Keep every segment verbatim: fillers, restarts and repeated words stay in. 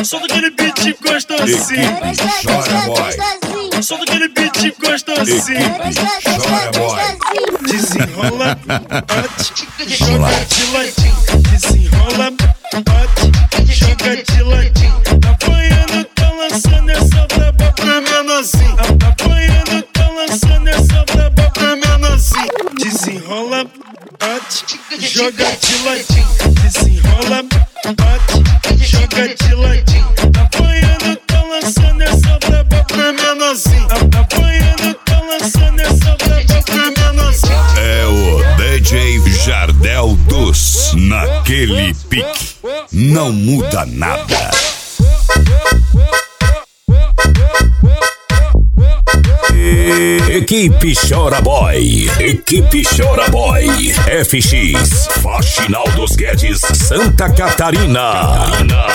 Solta aquele beat gostosinho. Chora, boy. Solta aquele beat gostosinho. Chora, boy. Desenrola, bate, joga de ladinho. Desenrola, bate, joga de ladinho. Apanhando, tá lançando essa braba pra menorzinho. Apanhando, tá lançando essa braba pra menorzinho. Desenrola, bate, joga de ladinho. Desenrola, bate, joga de ladinho. Apanhando, tá lançando essa braba pra menorzinho. Apanhando, tá lançando essa braba pra menorzinho. É o D J Jardel dos naquele pique. Não muda nada. Equipe Chora Boy, Equipe Chora Boy, F X, Faxinal dos Guedes, Santa Catarina.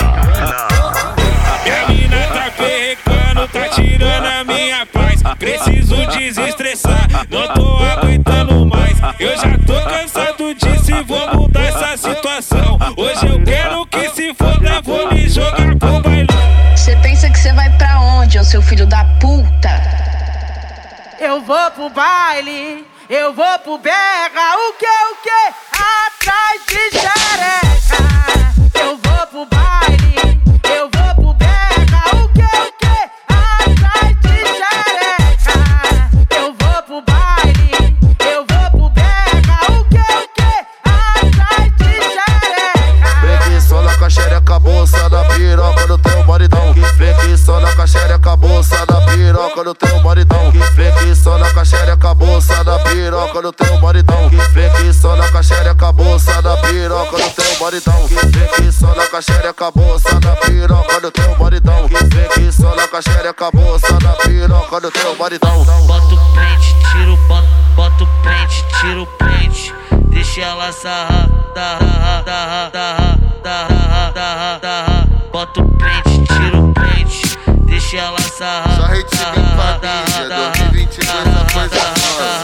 Minha mina tá perrecando, tá tirando a minha paz. Preciso desestressar, não tô aguentando mais. Eu já tô cansado disso e vou mudar essa situação. Hoje eu quero que se foda, vou me jogar pro bailão. Cê pensa que cê vai pra onde, ô seu filho da puta? Eu vou pro baile, eu vou pro berra, o que, o que? Atrás de xereca. Eu vou pro baile, eu vou pro berra, o que, o que? Atrás de xereca. Eu vou pro baile, eu vou pro berra, o que, o que? Atrás de xereca. Preguiçola com a xereca, bolsa da piroca do teu maridão. Preguiçola com a xereca, bolsa da piroca do teu maridão. Preguiçola com a xereca, bolsa da piroca do teu maridão. Preguiçola com a xereca, bolsa da piroca do teu maridão. Preguiçola com a xereca, bolsa da piroca do teu maridão. Preguiçola com a xereca, bolsa da piroca do teu maridão. Bota o prende, tira o bota, bota o prende, tira o prende. Deixa ela sarrar, darra, darra, darra, darra, darra, darra. Bota o prende, tira o prende. Deixa ela sarrar, só hate de família, dois mil e vinte e dois essa coisa nova.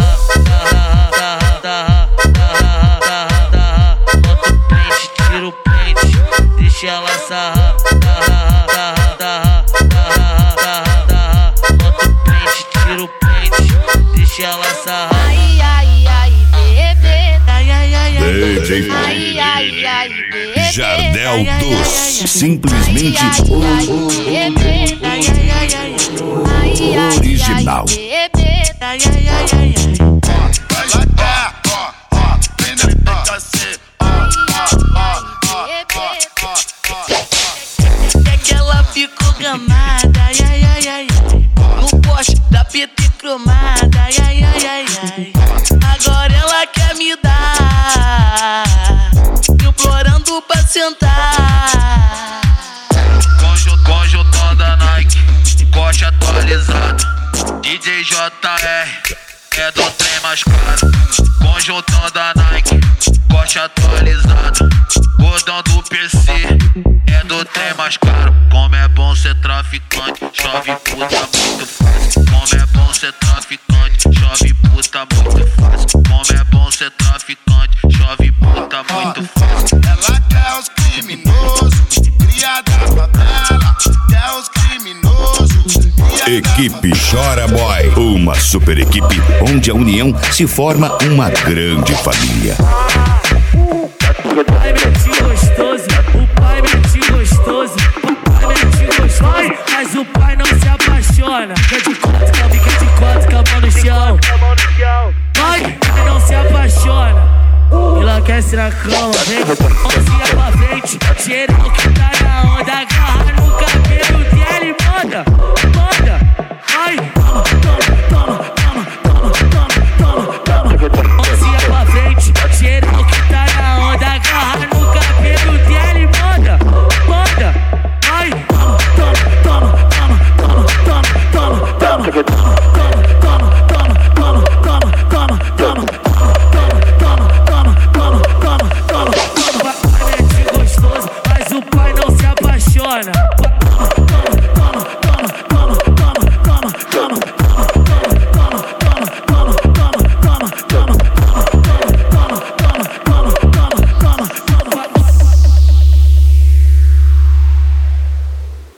Bota o prende, tira o prende. Deixa ela sarrar, bota o prende, tira o prende. Deixa ela sarrar. Ai, ai, ai, bebê. Ai, ai, ai, ai, D J ai, ai, ai, bebê. Jardel dos, simplesmente original. É que ela ficou gamada, ai, ai, ai, ai. No poste da P T cromada, ai, ai, ai, ai, ai. Agora ela quer me dar, implorando pra sentar. Conjuntão da Nike, coxa atualizado. D J J R é do trem mais caro. Conjuntão da Nike, coxa atualizado. Gordão do P C é do trem mais caro. Como é bom ser traficante, chove puta muito fácil. Como é bom ser traficante, chove puta muito fácil. Como é bom ser traficante, chove puta muito fácil. Ela quer os criminosos, cria da favela. Quer os criminosos. Equipe Chora Boy, uma super equipe onde a união se forma uma grande família. O pai mete gostoso, o pai mete gostoso, o pai mete gostoso, mas o pai não se apaixona. Quer de quatro, quer de quatro, com a mão no chão. Pai não se apaixona, enlouquece na cama, vem, mãozinha pra frente, cheirão que tá na